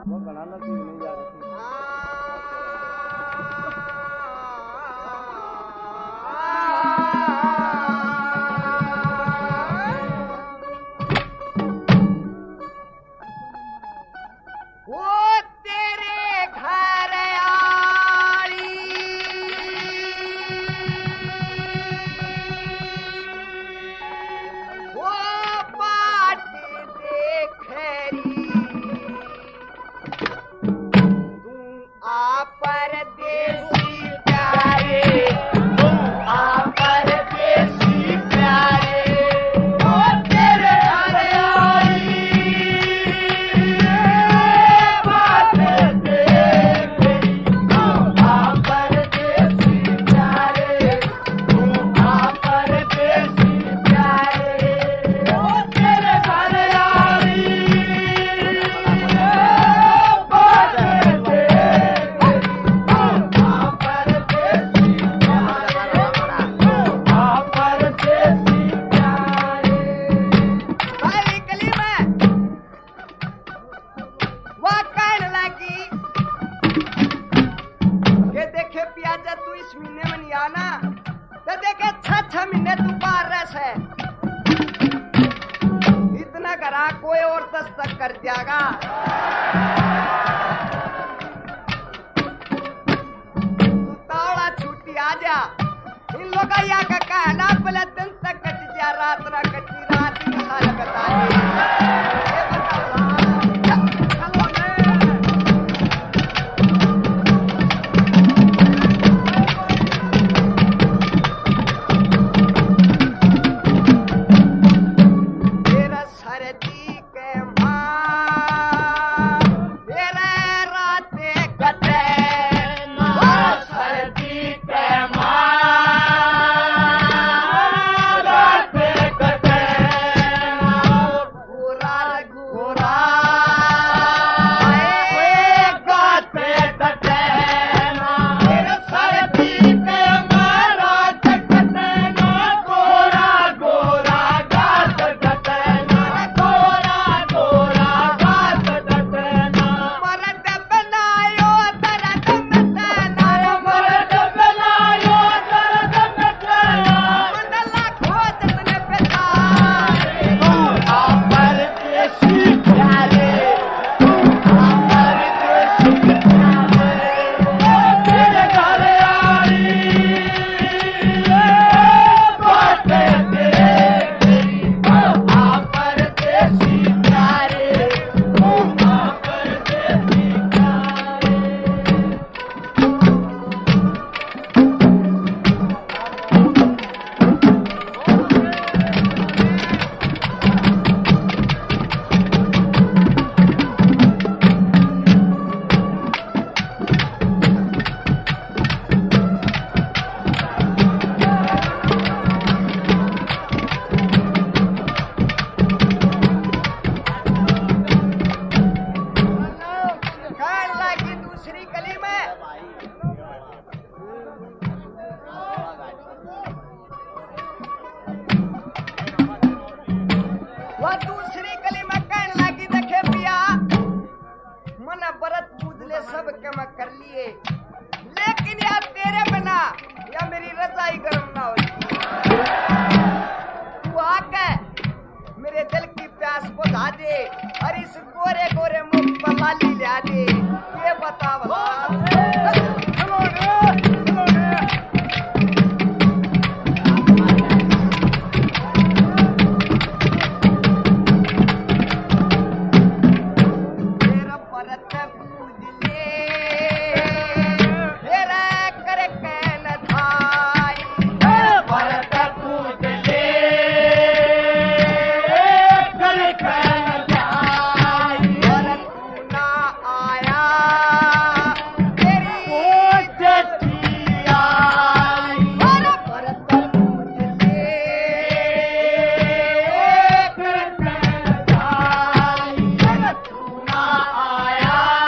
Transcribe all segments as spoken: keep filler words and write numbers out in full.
वो बनाना चाहिए नहीं जा रही। कोई और दस्तक कर दियागा। तू तावड़ा छुट्टी आ जा। इन लोग का कहना पहले दिन तक कट जा, रात ना कटी, रात ही साल बता सब के मैं कर लिए, लेकिन यार तेरे बिना या मेरी रजाई गर्म ना हो। तू आके मेरे दिल की प्यास बुझा दे और इस गोरे गोरे मुख पर लाली ला दे। ये बता बता आया।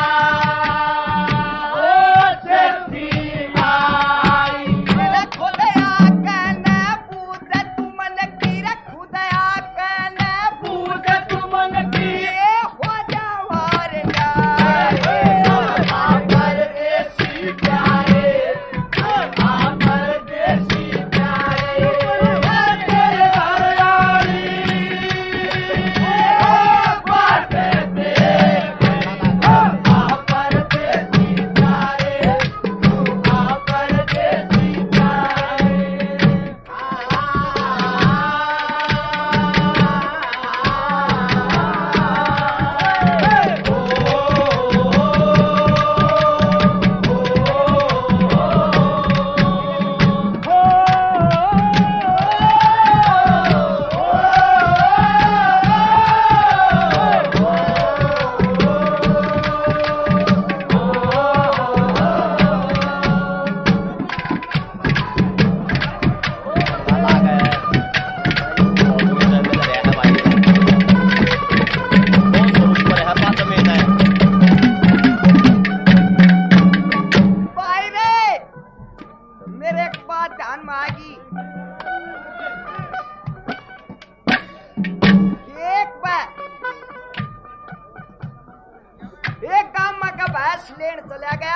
भैंस लेन चला गया।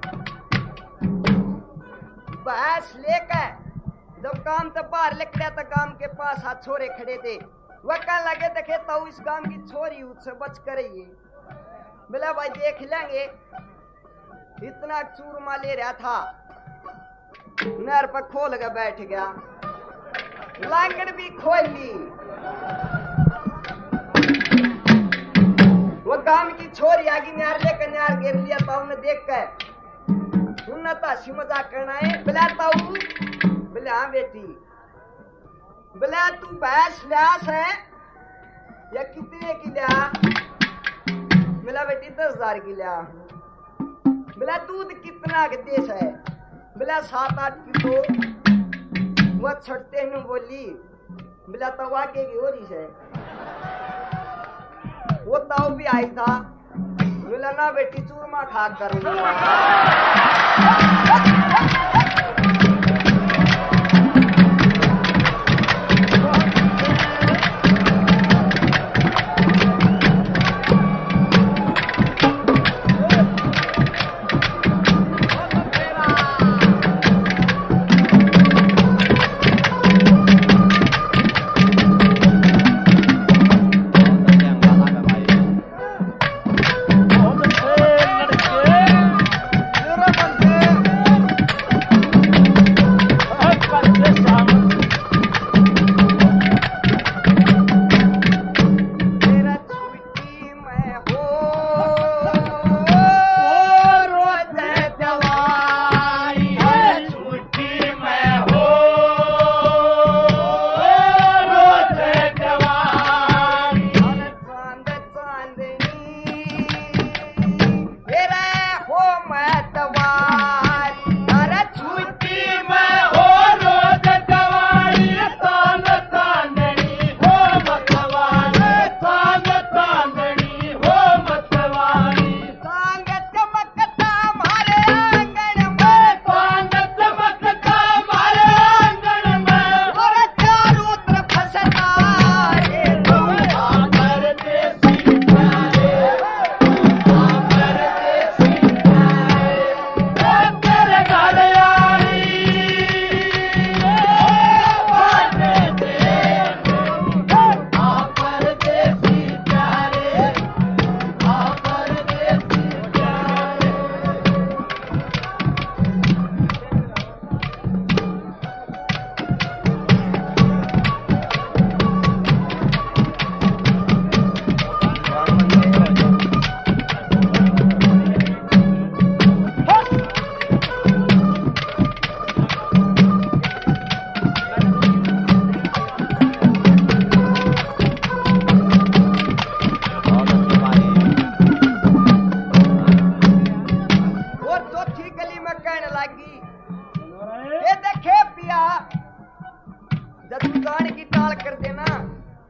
भैंस लेकर जब काम से बाहर निकला तो गांव के पास हाथ छोरे खड़े थे। वह कहने लगे देखे तो इस गांव की छोरी उससे बच कर रही। बोला भाई देख लेंगे। इतना चूरमा ले रहा था, नहर पर खोल के बैठ गया, लांगड़ भी खोल ली। वो गांव की छोरी आगे नहर लेकर नहर गिर लिया था। उन्हें देख कर उन्हें तो हंसी मजाक करना है। बोला ताऊ, बोले हाँ बेटी। बोला तू भैंस ल्यास है या कितने की लिया? बोला बेटी दस हजार की लिया। बोला दूध कितना के देश है? बोला सात आठ किलो। वह छटते ही बोली, बोला तो आगे की हो रही है। वो ताऊ भी आई था। बोला ना बेटी चूरमा खा कर।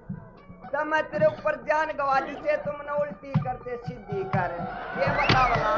मैं तेरे ऊपर जान गवा दी थे, तुमने उल्टी करते सीधी कर। ये बताओ